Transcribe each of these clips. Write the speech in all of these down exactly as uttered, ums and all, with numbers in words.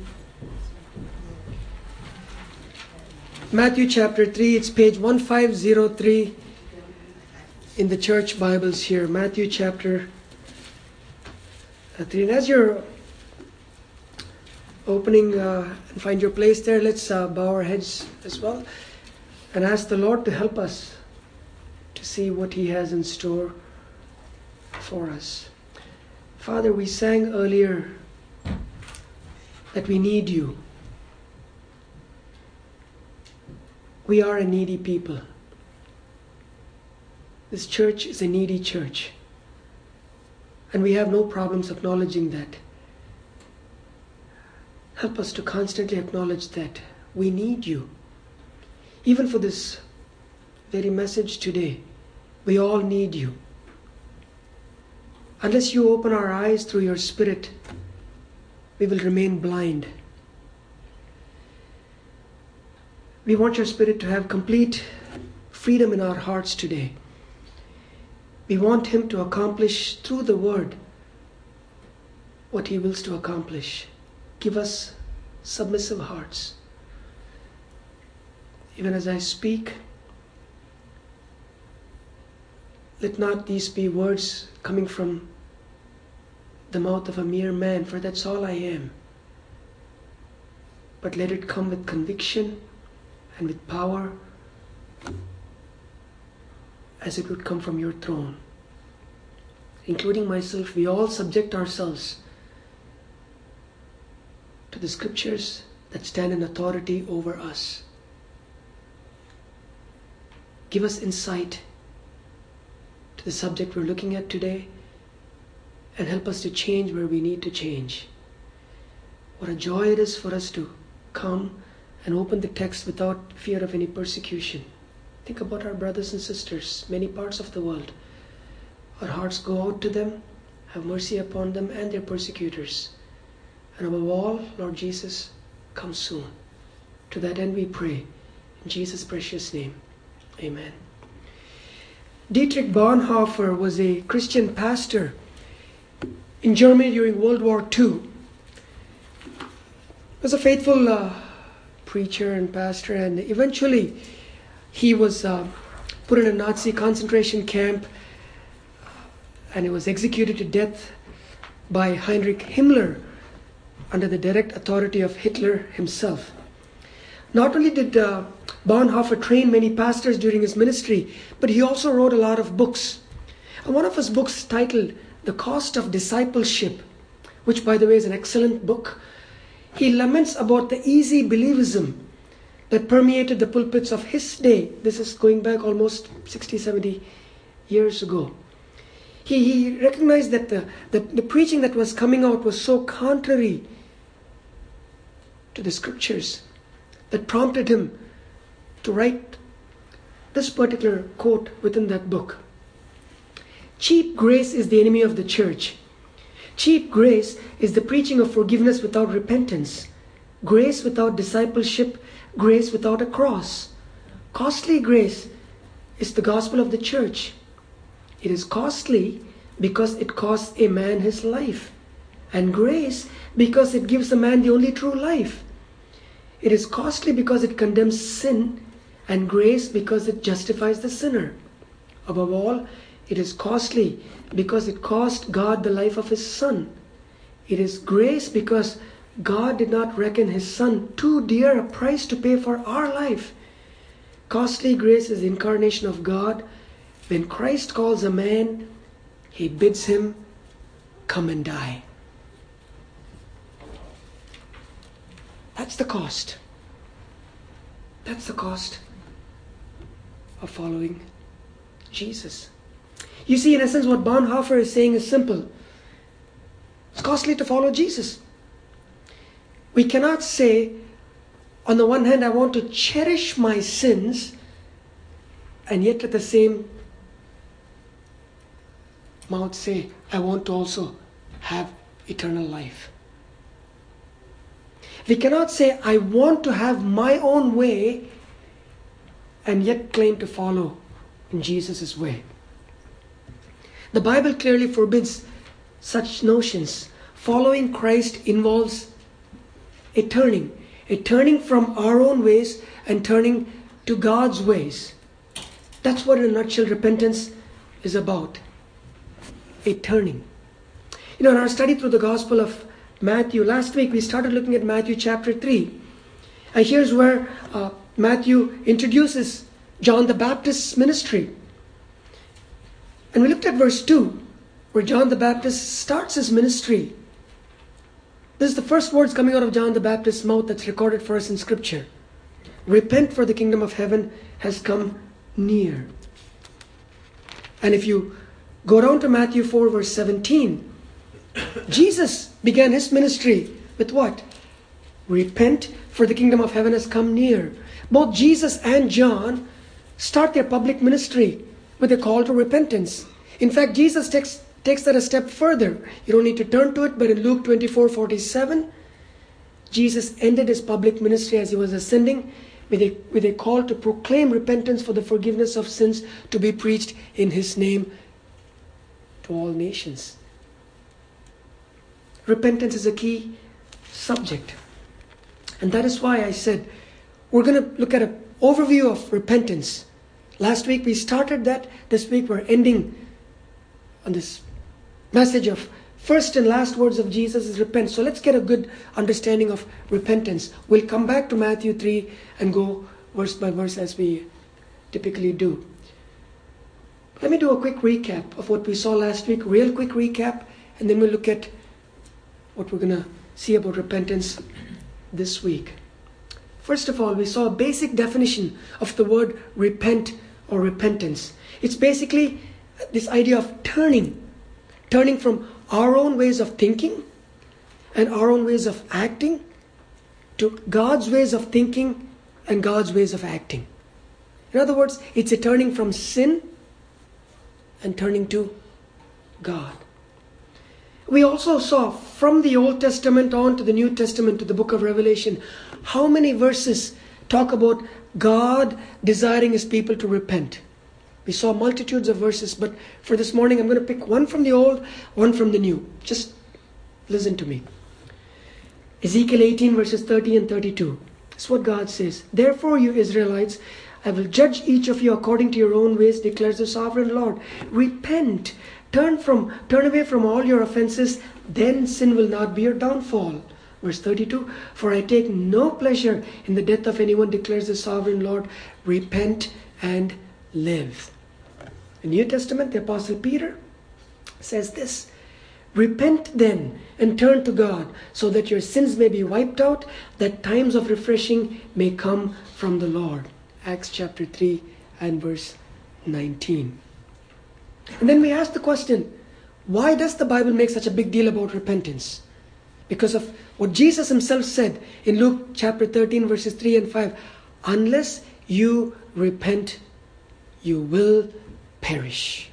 Matthew chapter three, it's page one five zero three in the church Bibles here. Matthew chapter three. And as you're opening uh, and find your place there, let's uh, bow our heads as well and ask the Lord to help us to see what He has in store for us. Father, we sang earlier that we need You. We are a needy people. This church is a needy church. And we have no problems acknowledging that. Help us to constantly acknowledge that we need You. Even for this very message today, we all need You. Unless You open our eyes through Your Spirit, we will remain blind. We want Your Spirit to have complete freedom in our hearts today. We want Him to accomplish through the Word what He wills to accomplish. Give us submissive hearts. Even as I speak, let not these be words coming from the mouth of a mere man, for that's all I am. But let it come with conviction and with power, as it would come from Your throne. Including myself, we all subject ourselves to the Scriptures that stand in authority over us. Give us insight to the subject we're looking at today, and help us to change where we need to change. What a joy it is for us to come and open the text without fear of any persecution. Think about our brothers and sisters, many parts of the world. Our hearts go out to them, have mercy upon them and their persecutors. And above all, Lord Jesus, come soon. To that end we pray, in Jesus' precious name, amen. Dietrich Bonhoeffer was a Christian pastor in Germany during World War Two. He was a faithful uh, preacher and pastor, and eventually he was uh, put in a Nazi concentration camp, and he was executed to death by Heinrich Himmler under the direct authority of Hitler himself. Not only did uh, Bonhoeffer train many pastors during his ministry, but he also wrote a lot of books. And one of his books, titled The Cost of Discipleship, which by the way is an excellent book, he laments about the easy believism that permeated the pulpits of his day. This is going back almost sixty, seventy years ago. He, he recognized that the, the, the preaching that was coming out was so contrary to the Scriptures that prompted him to write this particular quote within that book. Cheap grace is the enemy of the church. Cheap grace is the preaching of forgiveness without repentance, grace without discipleship, grace without a cross. Costly grace is the gospel of the church. It is costly because it costs a man his life, and grace because it gives a man the only true life. It is costly because it condemns sin, and grace because it justifies the sinner. Above all, it is costly because it cost God the life of His Son. It is grace because God did not reckon His Son too dear a price to pay for our life. Costly grace is the incarnation of God. When Christ calls a man, He bids him come and die. That's the cost. That's the cost of following Jesus. You see, in essence, what Bonhoeffer is saying is simple. It's costly to follow Jesus. We cannot say, on the one hand, I want to cherish my sins, and yet at the same mouth say, I want to also have eternal life. We cannot say, I want to have my own way, and yet claim to follow in Jesus' way. The Bible clearly forbids such notions. Following Christ involves a turning. A turning from our own ways and turning to God's ways. That's what in a nutshell repentance is about. A turning. You know, in our study through the Gospel of Matthew, last week we started looking at Matthew chapter three. And here's where uh, Matthew introduces John the Baptist's ministry. And we looked at verse two, where John the Baptist starts his ministry. This is the first words coming out of John the Baptist's mouth that's recorded for us in Scripture. Repent, for the kingdom of heaven has come near. And if you go down to Matthew four verse seventeen, Jesus began his ministry with what? Repent, for the kingdom of heaven has come near. Both Jesus and John start their public ministry with a call to repentance. In fact, Jesus takes, takes that a step further. You don't need to turn to it, but in Luke twenty-four forty-seven, Jesus ended his public ministry as he was ascending with a, with a call to proclaim repentance for the forgiveness of sins to be preached in his name to all nations. Repentance is a key subject. And that is why I said we're going to look at an overview of repentance. Last week we started that. This week we're ending on this message of first and last words of Jesus is repent. So let's get a good understanding of repentance. We'll come back to Matthew three and go verse by verse as we typically do. Let me do a quick recap of what we saw last week. Real quick recap. And then we'll look at what we're going to see about repentance this week. First of all, we saw a basic definition of the word repent or repentance. It's basically this idea of turning. Turning from our own ways of thinking and our own ways of acting to God's ways of thinking and God's ways of acting. In other words, it's a turning from sin and turning to God. We also saw from the Old Testament on to the New Testament to the book of Revelation, how many verses talk about God desiring his people to repent. We saw multitudes of verses, but for this morning I'm going to pick one from the Old, one from the New. Just listen to me. Ezekiel eighteen verses thirty and thirty-two. That's what God says. Therefore, you Israelites, I will judge each of you according to your own ways, declares the sovereign Lord. Repent. Turn from, turn away from all your offenses, then sin will not be your downfall. Verse thirty-two, for I take no pleasure in the death of anyone, declares the sovereign Lord. Repent and live. In the New Testament, the Apostle Peter says this, repent then and turn to God, so that your sins may be wiped out, that times of refreshing may come from the Lord. Acts chapter three and verse nineteen. And then we ask the question, why does the Bible make such a big deal about repentance? Because of what Jesus himself said in Luke chapter thirteen verses three and five. Unless you repent, you will perish.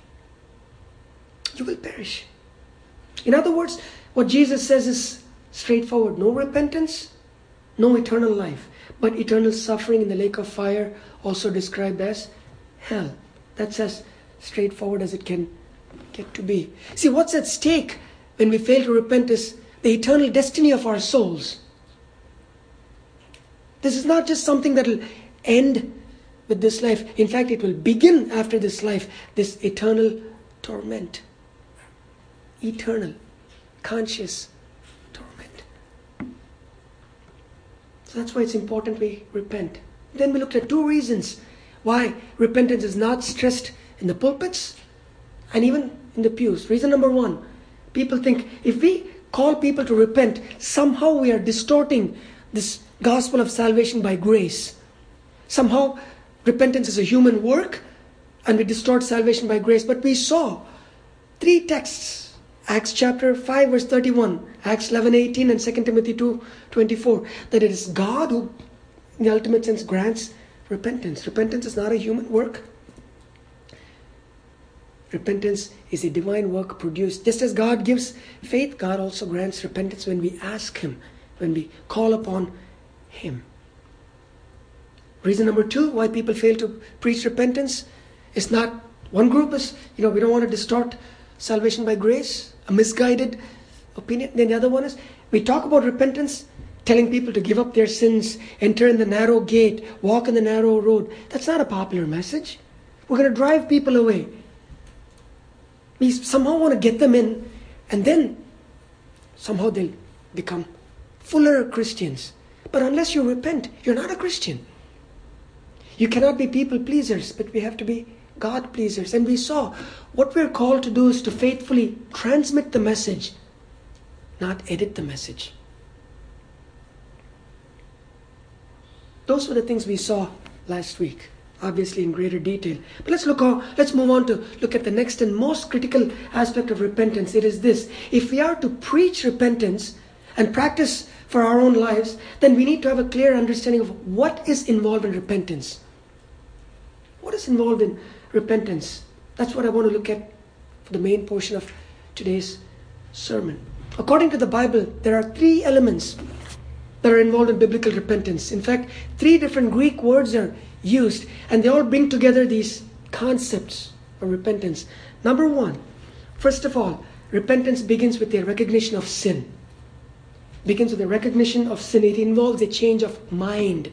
You will perish. In other words, what Jesus says is straightforward. No repentance, no eternal life. But eternal suffering in the lake of fire, also described as hell. That's as straightforward as it can get to be. See, what's at stake when we fail to repent is the eternal destiny of our souls. This is not just something that will end with this life. In fact, it will begin after this life, this eternal torment. Eternal, conscious torment. So that's why it's important we repent. Then we looked at two reasons why repentance is not stressed in the pulpits and even in the pews. Reason number one, people think if we call people to repent, somehow we are distorting this gospel of salvation by grace. Somehow repentance is a human work and we distort salvation by grace. But we saw three texts, Acts chapter five verse thirty-one, Acts eleven eighteen and Second Timothy two twenty-four, that it is God who in the ultimate sense grants repentance. Repentance is not a human work. Repentance is a divine work produced. Just as God gives faith, God also grants repentance when we ask him, when we call upon him. Reason number two why people fail to preach repentance is not, one group is, you know, we don't want to distort salvation by grace, a misguided opinion. Then the other one is, we talk about repentance telling people to give up their sins, enter in the narrow gate, walk in the narrow road. That's not a popular message. We're going to drive people away. We somehow want to get them in, and then somehow they'll become fuller Christians. But unless you repent, you're not a Christian. You cannot be people pleasers, but we have to be God pleasers. And we saw what we're called to do is to faithfully transmit the message, not edit the message. Those were the things we saw last week, obviously in greater detail. But let's look on, let's move on to look at the next and most critical aspect of repentance. It is this: if we are to preach repentance and practice for our own lives, then we need to have a clear understanding of what is involved in repentance. What is involved in repentance? That's what I want to look at for the main portion of today's sermon. According to the Bible, there are three elements that are involved in biblical repentance. In fact, three different Greek words are used, and they all bring together these concepts of repentance. Number one, first of all, repentance begins with the recognition of sin. Begins with the recognition of sin. It involves a change of mind.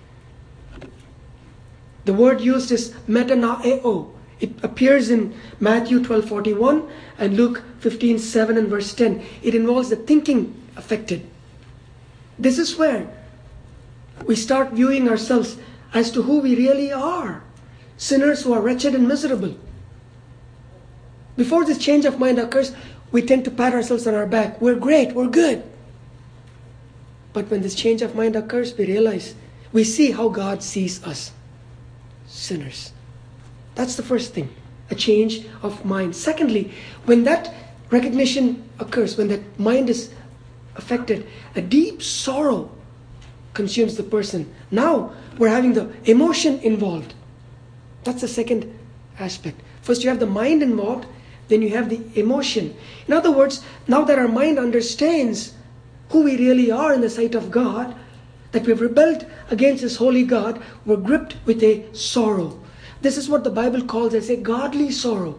The word used is metanoeo. It appears in Matthew twelve forty-one and Luke fifteen seven and verse ten. It involves the thinking affected. This is where we start viewing ourselves as to who we really are. Sinners who are wretched and miserable. Before this change of mind occurs, we tend to pat ourselves on our back. We're great, we're good. But when this change of mind occurs, we realize, we see how God sees us. Sinners. That's the first thing. A change of mind. Secondly, when that recognition occurs, when that mind is affected, a deep sorrow consumes the person. Now we're having the emotion involved. That's the second aspect. First you have the mind involved, then you have the emotion. In other words, now that our mind understands who we really are in the sight of God, that we've rebelled against His holy God, we're gripped with a sorrow. This is what the Bible calls as a godly sorrow.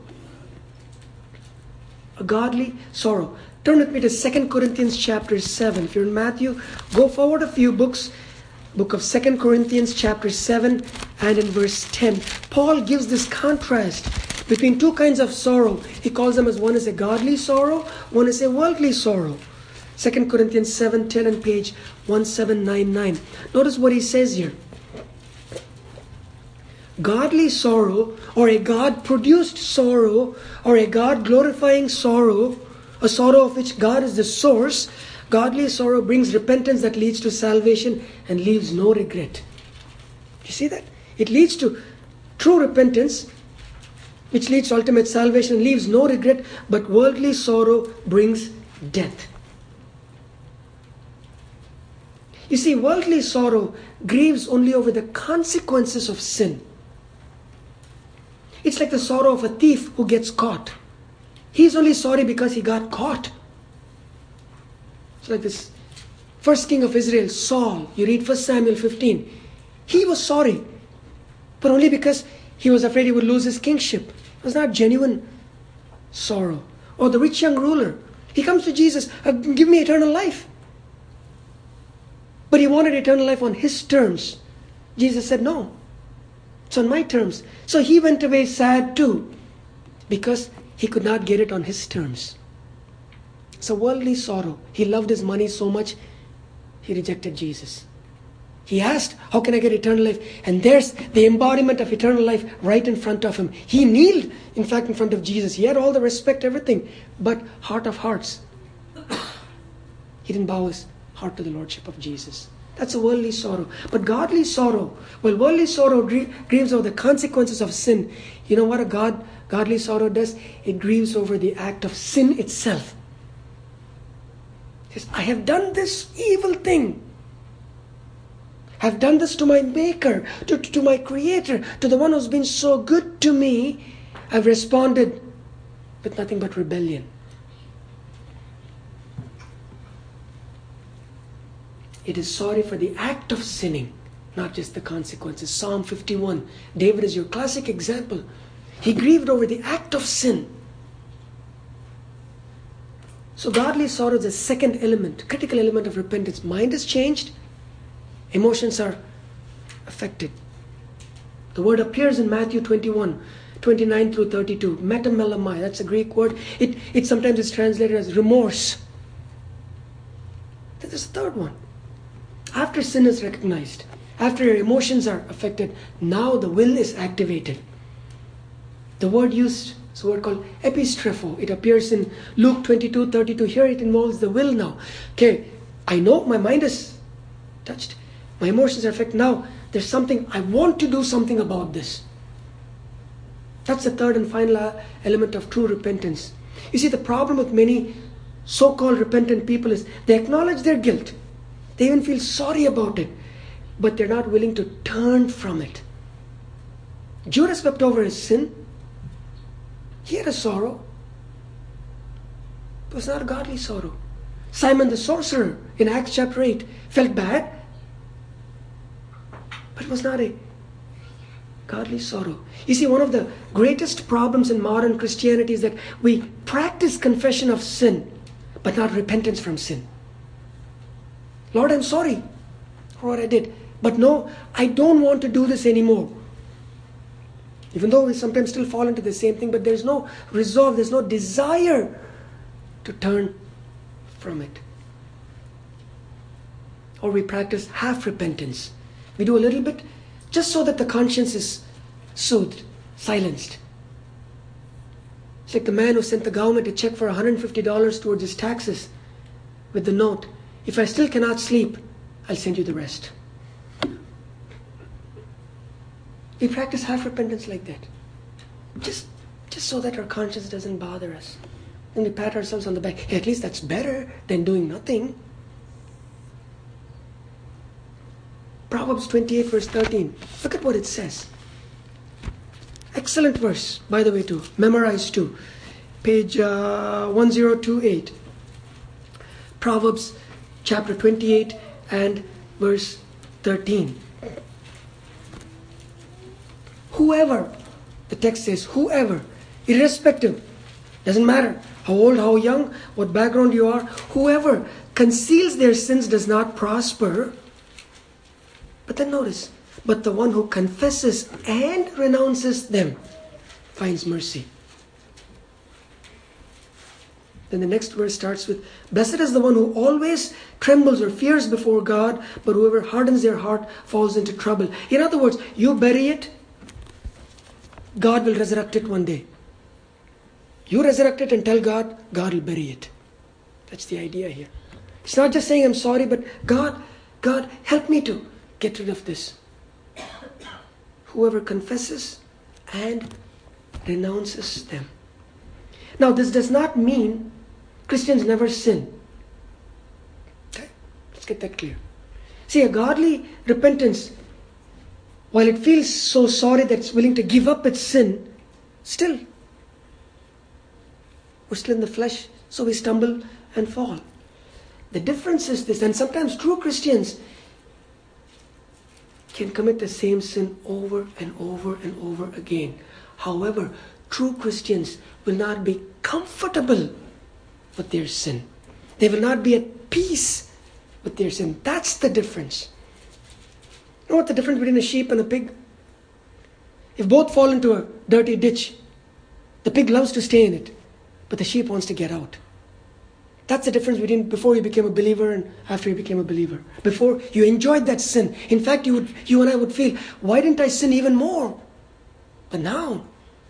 A godly sorrow. Turn with me to Second Corinthians chapter seven. If you're in Matthew, go forward a few books. Book of Second Corinthians chapter seven and in verse ten. Paul gives this contrast between two kinds of sorrow. He calls them as one is a godly sorrow, one is a worldly sorrow. Second Corinthians seven ten and page seventeen ninety-nine. Notice what he says here. Godly sorrow, or a God-produced sorrow, or a God-glorifying sorrow, a sorrow of which God is the source. Godly sorrow brings repentance that leads to salvation and leaves no regret. You see that? It leads to true repentance, which leads to ultimate salvation and leaves no regret, but worldly sorrow brings death. You see, worldly sorrow grieves only over the consequences of sin. It's like the sorrow of a thief who gets caught. He's only sorry because he got caught. It's like this first king of Israel, Saul. You read First Samuel fifteen. He was sorry, but only because he was afraid he would lose his kingship. It was not genuine sorrow. Or the rich young ruler. He comes to Jesus, uh, give me eternal life. But he wanted eternal life on his terms. Jesus said, no, it's on my terms. So he went away sad too, because he could not get it on his terms. It's a worldly sorrow. He loved his money so much, he rejected Jesus. He asked, how can I get eternal life? And there's the embodiment of eternal life right in front of him. He kneeled, in fact, in front of Jesus. He had all the respect, everything. But heart of hearts, he didn't bow his heart to the Lordship of Jesus. That's a worldly sorrow. But godly sorrow, well, worldly sorrow grieves over the consequences of sin. You know what a God, godly sorrow does? It grieves over the act of sin itself. It says, I have done this evil thing. I've done this to my Maker, to, to my Creator, to the one who's been so good to me. I've responded with nothing but rebellion. It is sorry for the act of sinning, not just the consequences. Psalm fifty-one. David is your classic example. He grieved over the act of sin. So godly sorrow is the second element, critical element of repentance. Mind is changed, emotions are affected. The word appears in Matthew twenty-one, twenty-nine through thirty-two. Metamelamai, that's a Greek word. It, it sometimes is translated as remorse. Then there's a third one. After sin is recognized, after your emotions are affected, now the will is activated. The word used is a word called epistrepho. It appears in Luke twenty-two, thirty-two. Here it involves the will now. Okay, I know my mind is touched. My emotions are affected. Now there's something, I want to do something about this. That's the third and final element of true repentance. You see, the problem with many so-called repentant people is they acknowledge their guilt. They even feel sorry about it. But they're not willing to turn from it. Judas wept over his sin. He had a sorrow. It was not a godly sorrow. Simon the sorcerer in Acts chapter eight felt bad. But it was not a godly sorrow. You see, one of the greatest problems in modern Christianity is that we practice confession of sin, but not repentance from sin. Lord, I'm sorry for what I did. But no, I don't want to do this anymore. Even though we sometimes still fall into the same thing, but there's no resolve, there's no desire to turn from it. Or we practice half repentance. We do a little bit just so that the conscience is soothed, silenced. It's like the man who sent the government a check for one hundred fifty dollars towards his taxes with the note, if I still cannot sleep, I'll send you the rest. We practice half repentance like that. Just, just so that our conscience doesn't bother us. And we pat ourselves on the back. Hey, at least that's better than doing nothing. Proverbs twenty-eight verse thirteen. Look at what it says. Excellent verse, by the way, to memorize too. Page uh, one zero two eight. Proverbs chapter twenty-eight and verse thirteen. Whoever, the text says, whoever, irrespective, doesn't matter how old, how young, what background you are, whoever conceals their sins does not prosper. But then notice, but the one who confesses and renounces them finds mercy. Then the next verse starts with, blessed is the one who always trembles or fears before God, but whoever hardens their heart falls into trouble. In other words, you bury it, God will resurrect it one day. You resurrect it and tell God, God will bury it. That's the idea here. It's not just saying I'm sorry, but God, God, help me to get rid of this. Whoever confesses and renounces them. Now, this does not mean Christians never sin. Okay? Let's get that clear. See, a godly repentance, while it feels so sorry that it's willing to give up its sin, still, we're still in the flesh, so we stumble and fall. The difference is this, and sometimes true Christians can commit the same sin over and over and over again. However, true Christians will not be comfortable with their sin. They will not be at peace with their sin. That's the difference. You know what the difference between a sheep and a pig? If both fall into a dirty ditch, the pig loves to stay in it, but the sheep wants to get out. That's the difference between before you became a believer and after you became a believer. Before, you enjoyed that sin. In fact, you would, you and I would feel, why didn't I sin even more? But now,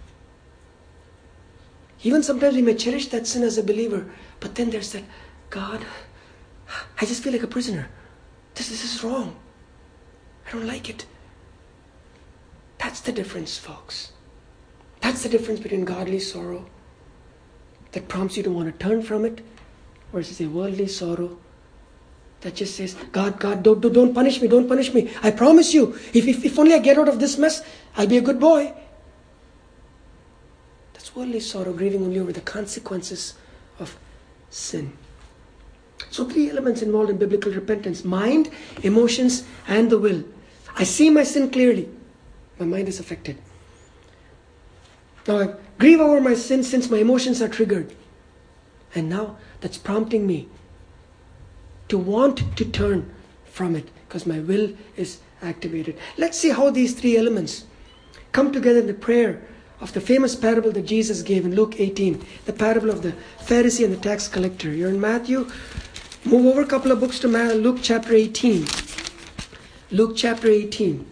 even sometimes we may cherish that sin as a believer, but then there's that, God, I just feel like a prisoner. This, this is wrong. I don't like it. That's the difference, folks. That's the difference between godly sorrow that prompts you to want to turn from it versus a worldly sorrow that just says, God, God, don't, don't punish me, don't punish me. I promise you, if, if, if only I get out of this mess, I'll be a good boy. That's worldly sorrow, grieving only over the consequences of sin. So three elements involved in biblical repentance: mind, emotions, and the will. I see my sin clearly. My mind is affected. Now I grieve over my sin since my emotions are triggered. And now that's prompting me to want to turn from it because my will is activated. Let's see how these three elements come together in the prayer of the famous parable that Jesus gave in Luke eighteen, the parable of the Pharisee and the tax collector. You're in Matthew. Move over a couple of books to Luke chapter eighteen. Luke chapter eighteen.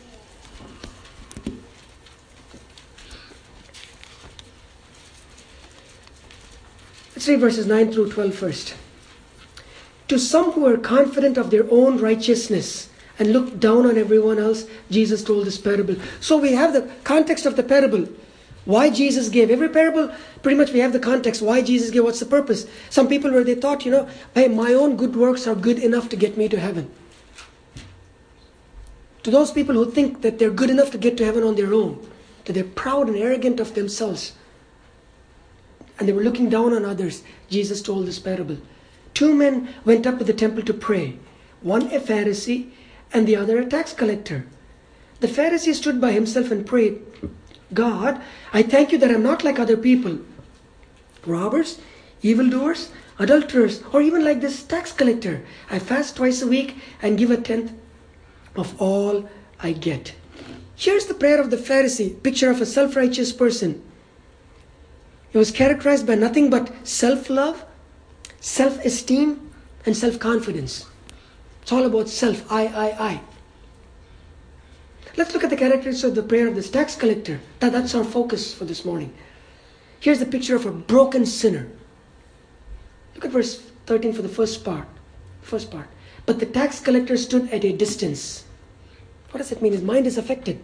Let's read verses nine through twelve first. To some who are confident of their own righteousness and look down on everyone else, Jesus told this parable. So we have the context of the parable. Why Jesus gave. Every parable, pretty much we have the context. Why Jesus gave, what's the purpose. Some people where they thought, you know, hey, my own good works are good enough to get me to heaven. To those people who think that they're good enough to get to heaven on their own, that they're proud and arrogant of themselves, and they were looking down on others, Jesus told this parable. Two men went up to the temple to pray, one a Pharisee and the other a tax collector. The Pharisee stood by himself and prayed, God, I thank you that I'm not like other people, robbers, evildoers, adulterers, or even like this tax collector. I fast twice a week and give a tenth of all I get. Here's the prayer of the Pharisee, picture of a self-righteous person. It was characterized by nothing but self-love, self-esteem, and self-confidence. It's all about self, I, I, I. Let's look at the characteristics of the prayer of this tax collector. That, that's our focus for this morning. Here's the picture of a broken sinner. Look at verse thirteen for the first part. First part. But the tax collector stood at a distance. What does that mean? His mind is affected.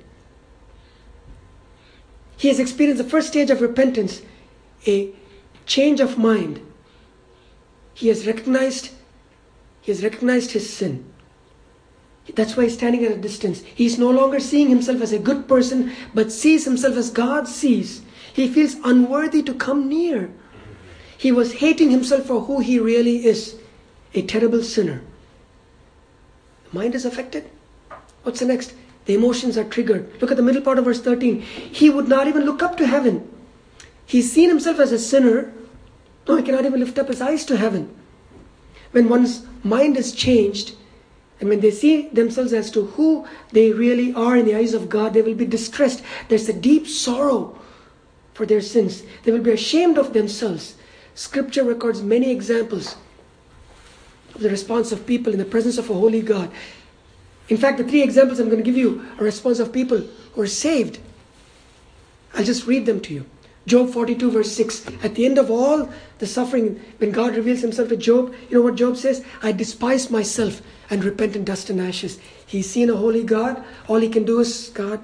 He has experienced the first stage of repentance, a change of mind. He has recognized, he has recognized his sin. That's why he's standing at a distance. He's no longer seeing himself as a good person, but sees himself as God sees. He feels unworthy to come near. He was hating himself for who he really is, a terrible sinner. The mind is affected. What's the next? The emotions are triggered. Look at the middle part of verse thirteen. He would not even look up to heaven. He's seen himself as a sinner. No, he cannot even lift up his eyes to heaven. When one's mind is changed, and when they see themselves as to who they really are in the eyes of God, they will be distressed. There's a deep sorrow for their sins. They will be ashamed of themselves. Scripture records many examples of the response of people in the presence of a holy God. In fact, the three examples I'm going to give you are a response of people who are saved. I'll just read them to you. Job forty-two verse six. At the end of all the suffering, when God reveals himself to Job, you know what Job says? I despise myself and repent in dust and ashes. He's seen a holy God. All he can do is, God,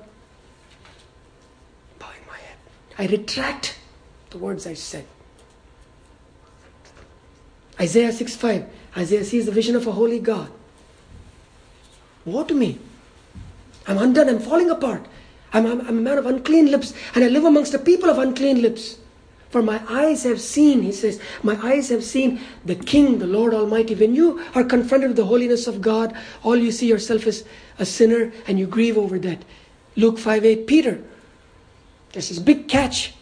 bowing my head. I retract the words I said. Isaiah six five. Isaiah sees the vision of a holy God. Woe to me. I'm undone. I'm falling apart. I'm, I'm, I'm a man of unclean lips, and I live amongst a people of unclean lips. For my eyes have seen, he says, my eyes have seen the King, the Lord Almighty. When you are confronted with the holiness of God, all you see yourself is a sinner, and you grieve over that. Luke five eight, Peter, there's this big catch.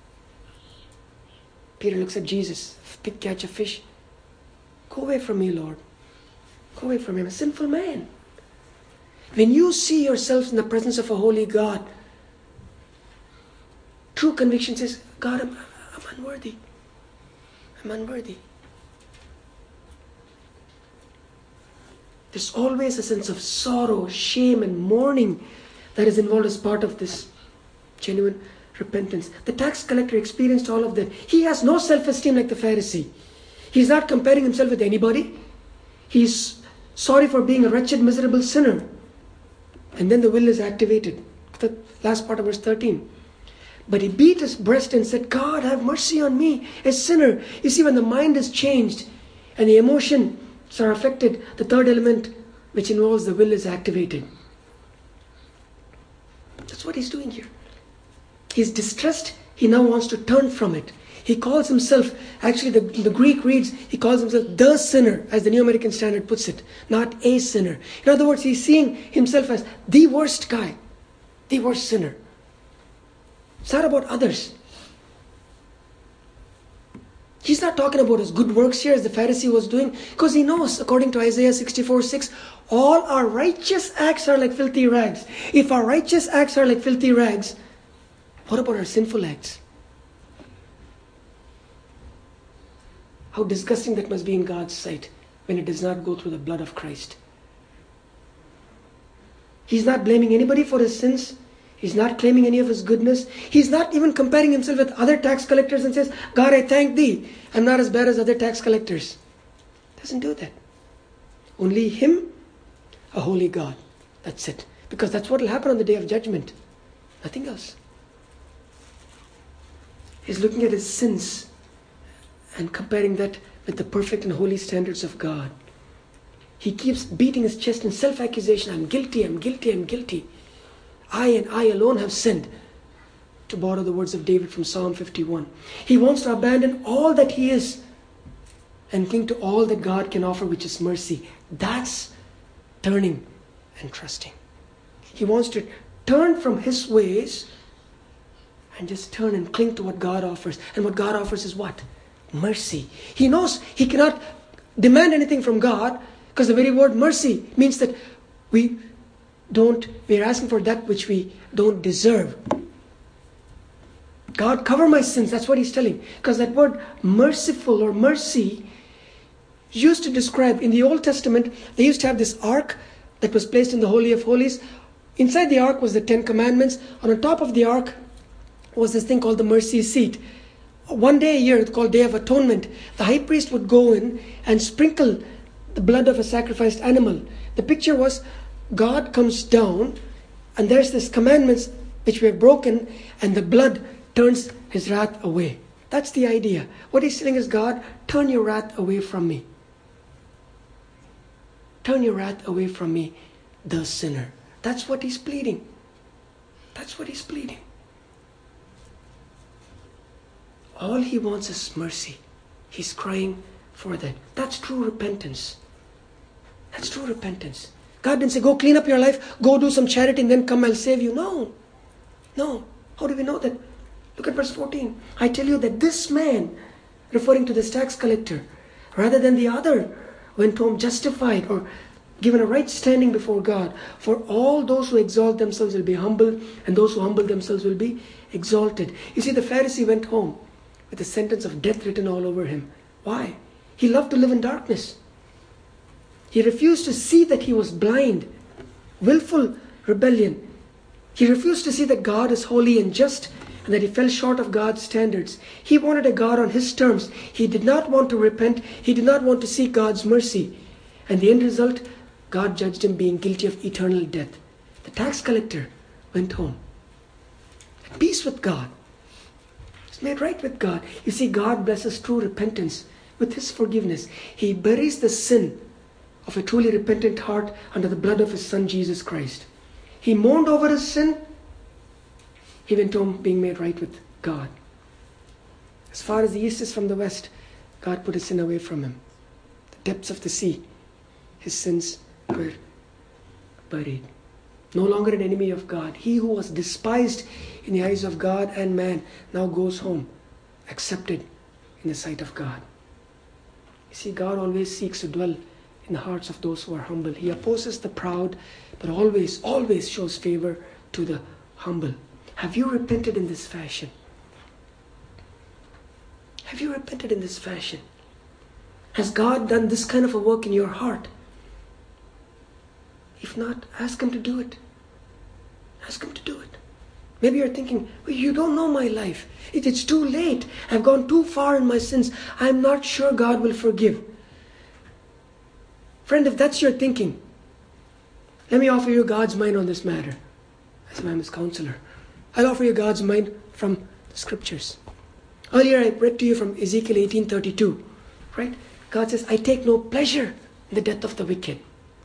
Peter looks at Jesus, big catch of fish. Go away from me, Lord. Go away from me. I'm a sinful man. When you see yourself in the presence of a holy God, true conviction says, God, I'm, I'm unworthy. I'm unworthy. There's always a sense of sorrow, shame, and mourning that is involved as part of this genuine repentance. The tax collector experienced all of that. He has no self-esteem like the Pharisee. He's not comparing himself with anybody. He's sorry for being a wretched, miserable sinner. And then the will is activated. The last part of verse thirteen. But he beat his breast and said, God, have mercy on me, a sinner. You see, when the mind is changed and the emotions are affected, the third element, which involves the will, is activated. That's what he's doing here. He's distressed. He now wants to turn from it. He calls himself, actually the, the Greek reads, he calls himself the sinner, as the New American Standard puts it, not a sinner. In other words, he's seeing himself as the worst guy, the worst sinner. It's not about others. He's not talking about his good works here as the Pharisee was doing, because he knows, according to Isaiah sixty-four six, all our righteous acts are like filthy rags. If our righteous acts are like filthy rags, what about our sinful acts? How disgusting that must be in God's sight when it does not go through the blood of Christ. He's not blaming anybody for his sins. He's not claiming any of his goodness. He's not even comparing himself with other tax collectors and says, God, I thank thee, I'm not as bad as other tax collectors. Doesn't do that. Only him, a holy God. That's it. Because that's what will happen on the day of judgment. Nothing else. He's looking at his sins and comparing that with the perfect and holy standards of God. He keeps beating his chest in self-accusation. I'm guilty, I'm guilty, I'm guilty. I and I alone have sinned. To borrow the words of David from Psalm fifty-one. He wants to abandon all that he is and cling to all that God can offer, which is mercy. That's turning and trusting. He wants to turn from his ways and just turn and cling to what God offers. And what God offers is what? Mercy. He knows he cannot demand anything from God, because the very word mercy means that we don't, we're asking for that which we don't deserve. God, cover my sins. That's what he's telling. Because that word merciful or mercy used to describe, in the Old Testament, they used to have this ark that was placed in the Holy of Holies. Inside the ark was the Ten Commandments. On the top of the ark was this thing called the mercy seat. One day a year, called Day of Atonement, the high priest would go in and sprinkle the blood of a sacrificed animal. The picture was God comes down and there's this commandments which we have broken, and the blood turns his wrath away. That's the idea. What he's saying is, God, turn your wrath away from me. Turn your wrath away from me, the sinner. That's what he's pleading. That's what he's pleading. All he wants is mercy. He's crying for that. That's true repentance. That's true repentance. God didn't say, go clean up your life, go do some charity and then come, I'll save you. No. No. How do we know that? Look at verse fourteen. I tell you that this man, referring to this tax collector, rather than the other, went home justified or given a right standing before God. For all those who exalt themselves will be humbled, and those who humble themselves will be exalted. You see, the Pharisee went home with a sentence of death written all over him. Why? He loved to live in darkness. He refused to see that he was blind. Willful rebellion. He refused to see that God is holy and just, and that he fell short of God's standards. He wanted a God on his terms. He did not want to repent. He did not want to seek God's mercy. And the end result, God judged him being guilty of eternal death. The tax collector went home at peace with God. He's made right with God. You see, God blesses true repentance with his forgiveness. He buries the sin of a truly repentant heart under the blood of his Son Jesus Christ. He mourned over his sin. He went home being made right with God. As far as the east is from the west, God put his sin away from him. The depths of the sea, his sins were buried. No longer an enemy of God. He who was despised in the eyes of God and man now goes home, accepted in the sight of God. You see, God always seeks to dwell in the hearts of those who are humble. He opposes the proud, but always, always shows favor to the humble. Have you repented in this fashion? Have you repented in this fashion? Has God done this kind of a work in your heart? If not, ask him to do it. Ask him to do it. Maybe you're thinking, well, you don't know my life. It, it's too late. I've gone too far in my sins. I'm not sure God will forgive. Friend, if that's your thinking, let me offer you God's mind on this matter. As I'm his counselor, I'll offer you God's mind from the scriptures. Earlier I read to you from Ezekiel eighteen thirty-two. Right? God says, I take no pleasure in the death of the wicked.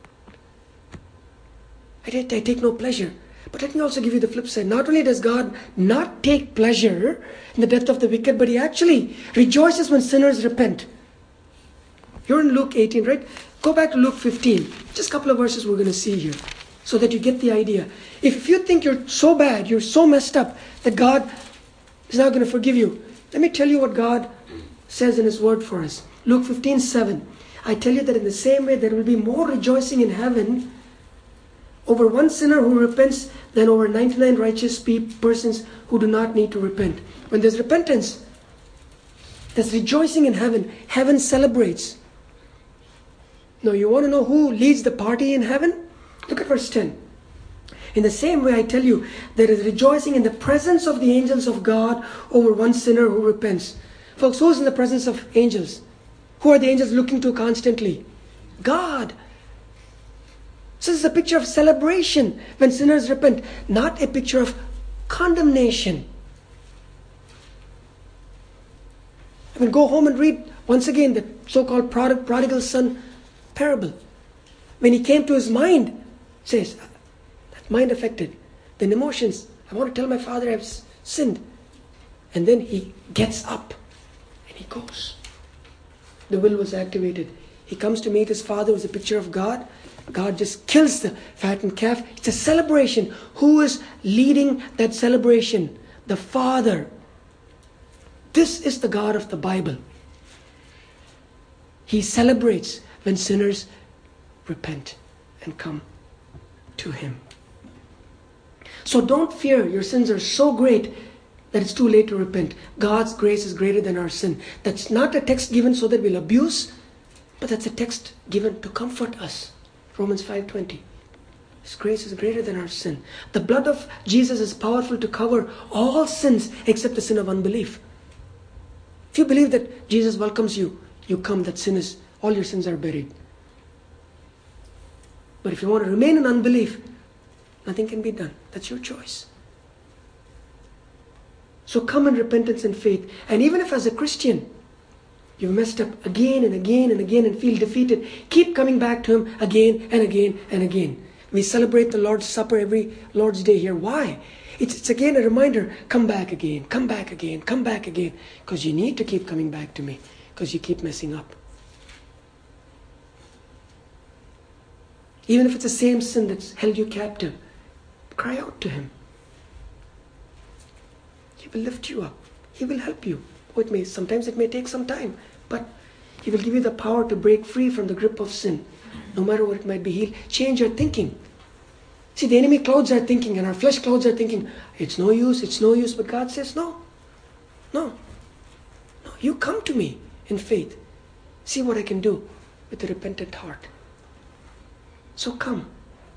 I take, I take no pleasure. But let me also give you the flip side. Not only does God not take pleasure in the death of the wicked, but he actually rejoices when sinners repent. You're in Luke eighteen, right? Go back to Luke fifteen. Just a couple of verses we're going to see here, so that you get the idea. If you think you're so bad, you're so messed up, that God is not going to forgive you, let me tell you what God says in His Word for us. Luke fifteen seven. I tell you that in the same way there will be more rejoicing in heaven over one sinner who repents than over ninety-nine righteous pe- persons who do not need to repent. When there's repentance, there's rejoicing in heaven. Heaven celebrates. Now you want to know who leads the party in heaven? Look at verse ten. In the same way I tell you, there is rejoicing in the presence of the angels of God over one sinner who repents. Folks, who's in the presence of angels? Who are the angels looking to constantly? God. So this is a picture of celebration when sinners repent, not a picture of condemnation. I mean, go home and read once again the so-called prod- prodigal son parable. When he came to his mind, says, that mind affected, then emotions, I want to tell my father I've sinned. And then he gets up and he goes. The will was activated. He comes to meet his father, who's a picture of God. God just kills the fattened calf. It's a celebration. Who is leading that celebration? The Father. This is the God of the Bible. He celebrates when sinners repent and come to Him. So don't fear. Your sins are so great that it's too late to repent. God's grace is greater than our sin. That's not a text given so that we'll abuse, but that's a text given to comfort us. Romans five twenty. His grace is greater than our sin. The blood of Jesus is powerful to cover all sins except the sin of unbelief. If you believe that Jesus welcomes you, you come, that sin is, all your sins are buried. But if you want to remain in unbelief, nothing can be done. That's your choice. So come in repentance and faith. And even if as a Christian, you've messed up again and again and again and feel defeated, keep coming back to Him again and again and again. We celebrate the Lord's Supper every Lord's Day here. Why? It's, it's again a reminder, come back again, come back again, come back again. Because you need to keep coming back to me, because you keep messing up. Even if it's the same sin that's held you captive, cry out to Him. He will lift you up. He will help you. Oh, it may, sometimes it may take some time, but He will give you the power to break free from the grip of sin. No matter what it might be, He'll change your thinking. See, the enemy clouds our thinking and our flesh clouds our thinking. It's no use, it's no use. But God says, no, no, no. You come to me in faith. See what I can do with a repentant heart. So come.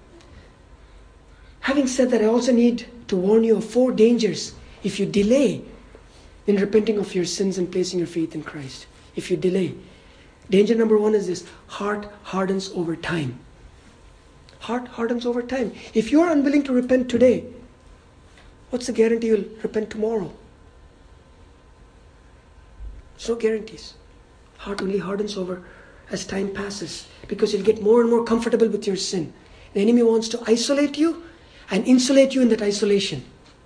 Having said that, I also need to warn you of four dangers if you delay in repenting of your sins and placing your faith in Christ. If you delay. Danger number one is this: heart hardens over time. Heart hardens over time. If you are unwilling to repent today, what's the guarantee you'll repent tomorrow? There's no guarantees. Heart only hardens over as time passes, because you'll get more and more comfortable with your sin. The enemy wants to isolate you and insulate you in that isolation.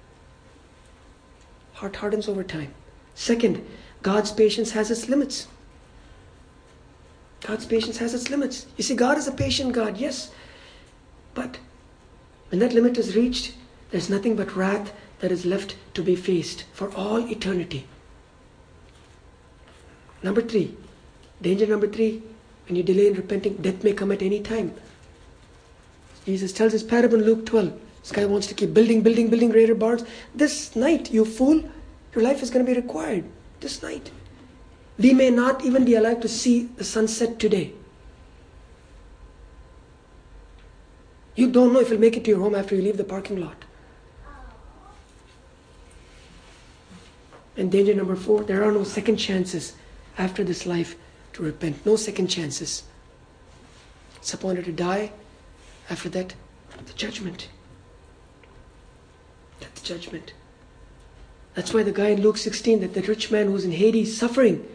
Heart hardens over time. Second, God's patience has its limits. God's patience has its limits. You see, God is a patient God, yes. But when that limit is reached, there's nothing but wrath that is left to be faced for all eternity. Number three, danger number three, when you delay in repenting, death may come at any time. Jesus tells his parable in Luke twelve. This guy wants to keep building, building, building greater barns. This night, you fool, your life is going to be required. This night. We may not even be alive to see the sunset today. You don't know if you'll make it to your home after you leave the parking lot. And danger number four, there are no second chances after this life to repent. No second chances. It's appointed to die. After that, the judgment. That's the judgment. That's why the guy in Luke sixteen, that the rich man who's in Hades suffering,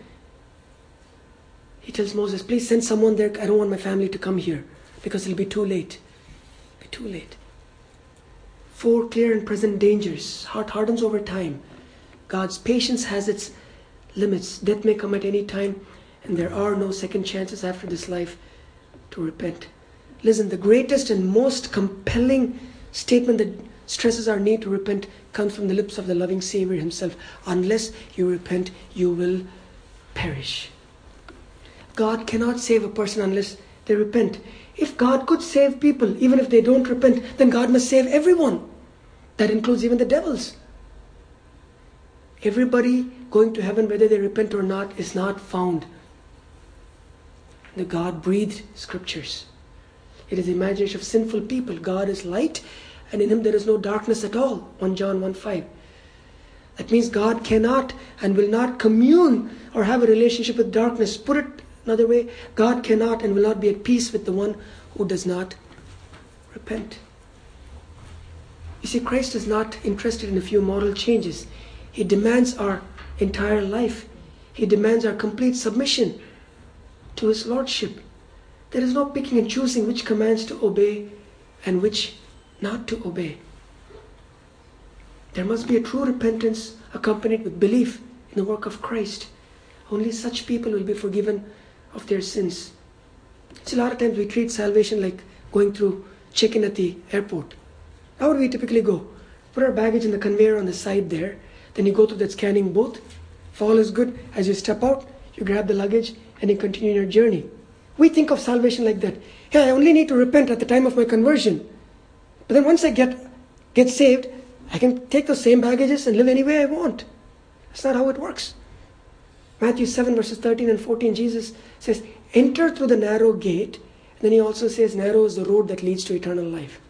he tells Moses, please send someone there. I don't want my family to come here because it'll be too late. It'll be too late. Four clear and present dangers. Heart hardens over time. God's patience has its limits. Death may come at any time, and there are no second chances after this life to repent. Listen, the greatest and most compelling statement that stresses our need to repent comes from the lips of the loving Savior himself. Unless you repent, you will perish. God cannot save a person unless they repent. If God could save people, even if they don't repent, then God must save everyone. That includes even the devils. Everybody going to heaven, whether they repent or not, is not found in the God-breathed scriptures. It is the imagination of sinful people. God is light, and in Him there is no darkness at all. First John one five. That means God cannot and will not commune or have a relationship with darkness. Put it another way, God cannot and will not be at peace with the one who does not repent. You see, Christ is not interested in a few moral changes. He demands our entire life. He demands our complete submission to His Lordship. There is no picking and choosing which commands to obey and which not to obey. There must be a true repentance accompanied with belief in the work of Christ. Only such people will be forgiven of their sins. So a lot of times we treat salvation like going through check-in at the airport. How would we typically go? Put our baggage in the conveyor on the side there. Then you go through that scanning booth. If all is good, as you step out, you grab the luggage and you continue your journey. We think of salvation like that. Yeah, I only need to repent at the time of my conversion. But then once I get, get saved, I can take those same baggages and live any way I want. That's not how it works. Matthew seven verses thirteen and fourteen, Jesus says, enter through the narrow gate. And then He also says, narrow is the road that leads to eternal life.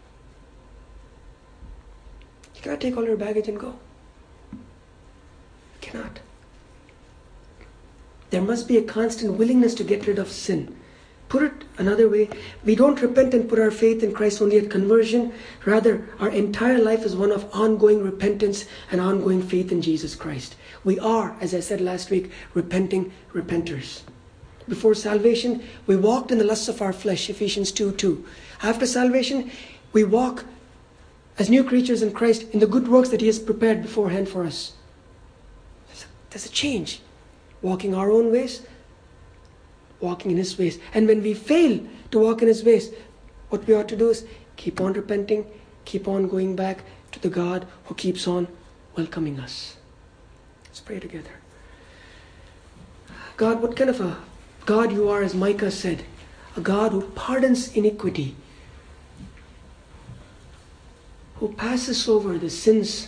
You cannot take all your baggage and go. You cannot. There must be a constant willingness to get rid of sin. Put it another way, we don't repent and put our faith in Christ only at conversion. Rather, our entire life is one of ongoing repentance and ongoing faith in Jesus Christ. We are, as I said last week, repenting repenters. Before salvation, we walked in the lusts of our flesh, Ephesians two two. After salvation, we walk as new creatures in Christ in the good works that He has prepared beforehand for us. There's a change. Walking our own ways, walking in His ways. And when we fail to walk in His ways, what we ought to do is keep on repenting, keep on going back to the God who keeps on welcoming us. Let's pray together. God, what kind of a God You are, as Micah said, a God who pardons iniquity, who passes over the sins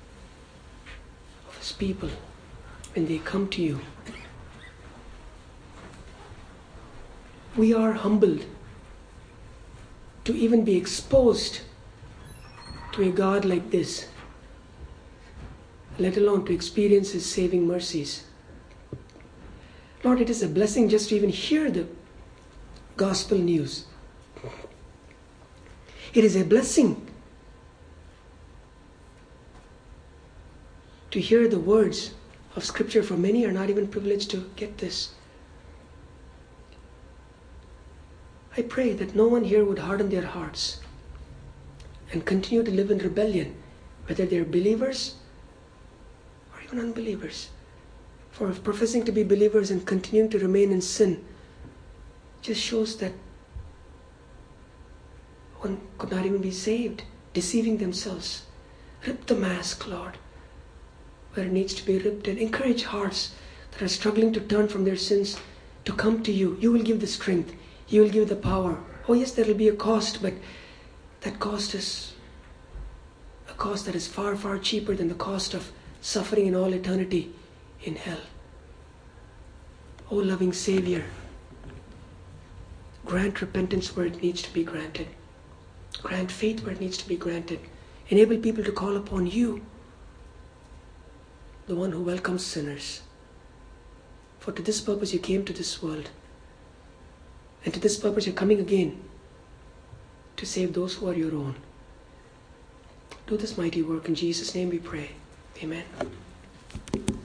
of His people when they come to You. We are humbled to even be exposed to a God like this, let alone to experience His saving mercies. Lord, it is a blessing just to even hear the gospel news. It is a blessing to hear the words of Scripture, for many are not even privileged to get this. I pray that no one here would harden their hearts and continue to live in rebellion, whether they're believers or even unbelievers. For if professing to be believers and continuing to remain in sin just shows that one could not even be saved, deceiving themselves. Rip the mask, Lord, where it needs to be ripped, and encourage hearts that are struggling to turn from their sins to come to You. You will give the strength. You will give the power. Oh yes, there will be a cost, but that cost is a cost that is far, far cheaper than the cost of suffering in all eternity in hell. Oh loving Savior, grant repentance where it needs to be granted. Grant faith where it needs to be granted. Enable people to call upon You, the one who welcomes sinners. For to this purpose You came to this world. And to this purpose You're coming again, to save those who are Your own. Do this mighty work. In Jesus' name we pray. Amen.